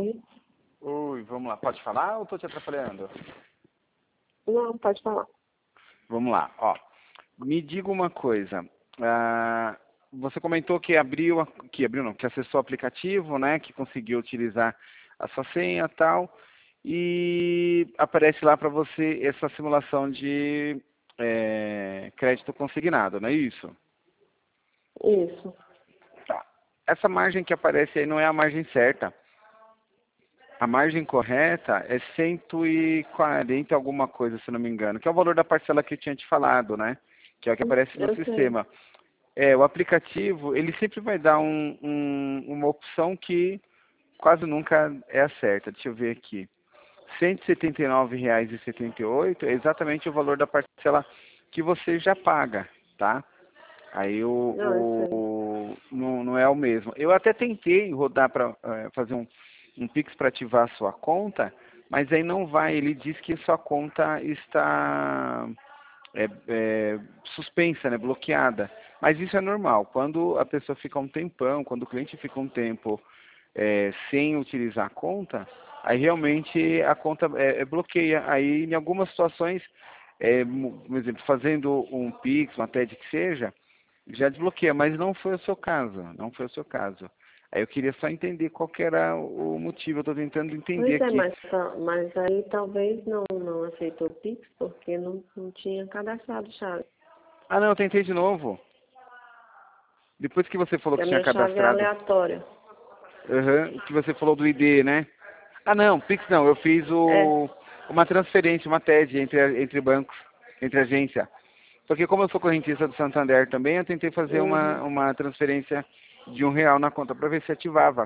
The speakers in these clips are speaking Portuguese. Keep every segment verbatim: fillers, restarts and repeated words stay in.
Oi. Oi, vamos lá. Pode falar ou estou te atrapalhando? Não, pode falar. Vamos lá, ó. Me diga uma coisa. Ah, você comentou que abriu, a- que abriu não, que acessou o aplicativo, né? Que conseguiu utilizar a sua senha e tal. E aparece lá para você essa simulação de eh, crédito consignado, não é isso? Isso. Tá. Essa margem que aparece aí não é a margem certa. A margem correta é cento e quarenta alguma coisa, se não me engano, que é o valor da parcela que eu tinha te falado, né? Que é o que aparece no Eu sei. sistema. É, o aplicativo, ele sempre vai dar um, um- uma opção que quase nunca é a certa. Deixa eu ver aqui. cento e setenta e nove reais e setenta e oito é exatamente o valor da parcela que você já paga, tá? Aí o, Não, eu sei. o não, não é o mesmo. Eu até tentei rodar para fazer um, um Pix para ativar a sua conta, mas aí não vai. Ele diz que sua conta está é, é, suspensa, né, bloqueada. Mas isso é normal. Quando a pessoa fica um tempão, quando o cliente fica um tempo é, sem utilizar a conta, aí realmente a conta é, é bloqueia. Aí em algumas situações, é, por exemplo, fazendo um Pix, uma TED que seja, já desbloqueia, mas não foi o seu caso, não foi o seu caso. Aí eu queria só entender qual que era o motivo, eu estou tentando entender Pois é, aqui. mas, tá- mas aí talvez não, não aceitou o Pix porque não, não tinha cadastrado chave. Ah não, eu tentei de novo. Depois que você falou Porque que a tinha minha chave é cadastrado, aleatória. uhum, que você falou do I D, né? Ah não, Pix não, eu fiz É. o, uma transferência, uma TED entre, a- entre bancos, entre agência. Porque como eu sou correntista do Santander também, eu tentei fazer uma, Uhum. uma transferência de um real na conta para ver se ativava.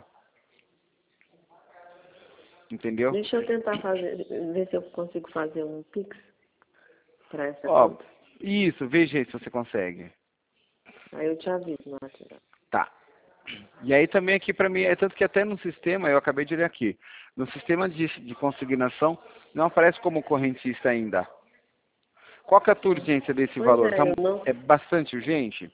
Entendeu? Deixa eu tentar fazer, ver se eu consigo fazer um Pix para essa Ó, conta. isso, veja aí se você consegue. Aí eu te aviso no WhatsApp. Tá. E aí também aqui para mim, é tanto que até no sistema, eu acabei de ler aqui, no sistema de, de consignação não aparece como correntista ainda. Qual que é a tua urgência desse Pois valor? Tá, é, eu não. é bastante urgente?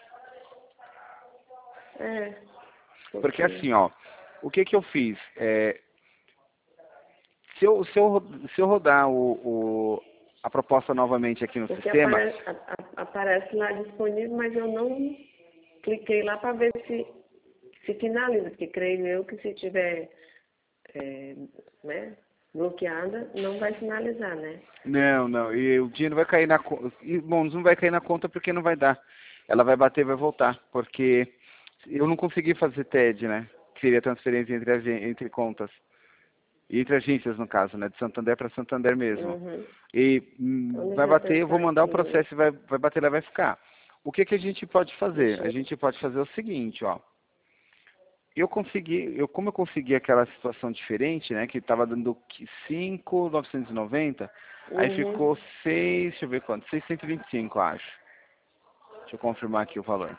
É, Porque porque. assim, ó, o que que eu fiz? É, se, eu, se, eu, ro- se eu rodar o, o- a proposta novamente aqui no Porque sistema, aparece, a- a- aparece lá disponível, mas eu não cliquei lá para ver se, se finaliza, porque creio eu que se tiver é, né, bloqueada, não vai finalizar, né? não, não, e o dinheiro vai cair na conta. Bom, não vai cair na conta porque não vai dar. Ela vai bater e vai voltar, porque eu não consegui fazer TED, né? Que seria transferência entre, agen- entre contas. E entre agências, no caso, né? De Santander para Santander mesmo. Uhum. E hum, vai Deixa eu bater, eu vou tentar mandar o aqui. processo e vai, vai bater lá e vai ficar. O que que a gente pode fazer? Deixa A eu. gente pode fazer o seguinte, ó. Eu consegui, eu, como eu consegui aquela situação diferente, né? Que estava dando cinco mil novecentos e noventa, aí Uhum. ficou seis, deixa eu ver quanto, seiscentos e vinte e cinco, acho. Deixa eu confirmar aqui o valor.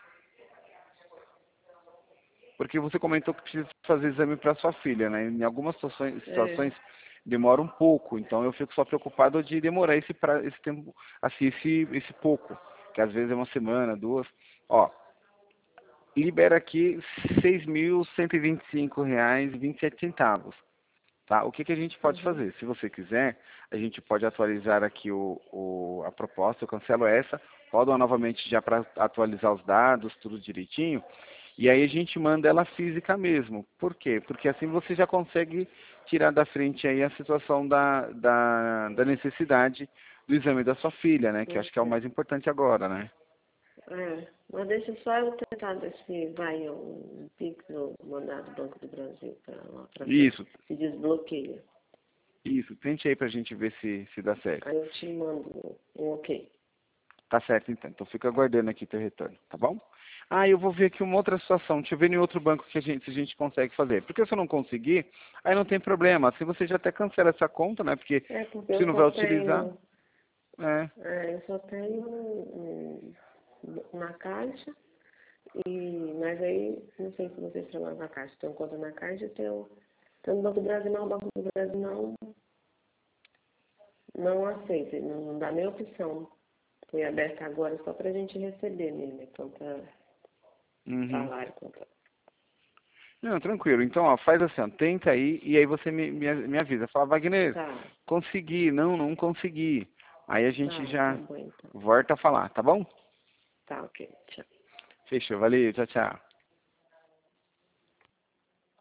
Porque você comentou que precisa fazer exame para sua filha, né? Em algumas situações, É. situações demora um pouco, então eu fico só preocupado de demorar esse, pra, esse tempo, assim, esse, esse pouco, que às vezes é uma semana, duas. Ó, libera aqui seis mil cento e vinte e cinco reais e vinte e sete centavos. Tá? O que, que a gente pode Uhum. fazer? Se você quiser, a gente pode atualizar aqui o, o, a proposta, eu cancelo essa, rodo novamente já para atualizar os dados, tudo direitinho, e aí a gente manda ela física mesmo. Por quê? Porque assim você já consegue tirar da frente aí a situação da, da, da necessidade do exame da sua filha, né? Que eu acho que é o Ok. mais importante agora, né? É. Mas deixa só eu tentar ver se vai um Pix no mandado do Banco do Brasil para lá, para ver Isso, se desbloqueia. isso. Tente aí pra gente ver se, se dá certo. Aí eu te mando um ok. Tá certo, então. Então fica aguardando aqui teu retorno, tá bom? Ah, eu vou ver aqui uma outra situação. Deixa eu ver em outro banco que a gente, se a gente consegue fazer. Porque se eu não conseguir, aí não tem problema. Se você já até cancela essa conta, né? Porque É porque se eu não só vai utilizar, tenho, é. é, eu só tenho um, um, na caixa, e, mas aí não sei se vocês trabalham na caixa. Tenho conta na caixa e tenho, tenho no Banco do Brasil, não, o Banco do Brasil não, não aceita, não, não dá nem opção. Foi aberta agora só para a gente receber mesmo, conta Uhum. salário, conta. Não, tranquilo. Então, ó, faz assim, ó, tenta aí e aí você me, me, me avisa. Fala, Wagner, Tá, consegui. Não, não consegui. Aí a gente tá, tá já bom então. volta a falar, tá bom? Tá, ok. Tchau. Fechou. Valeu, tchau, tchau.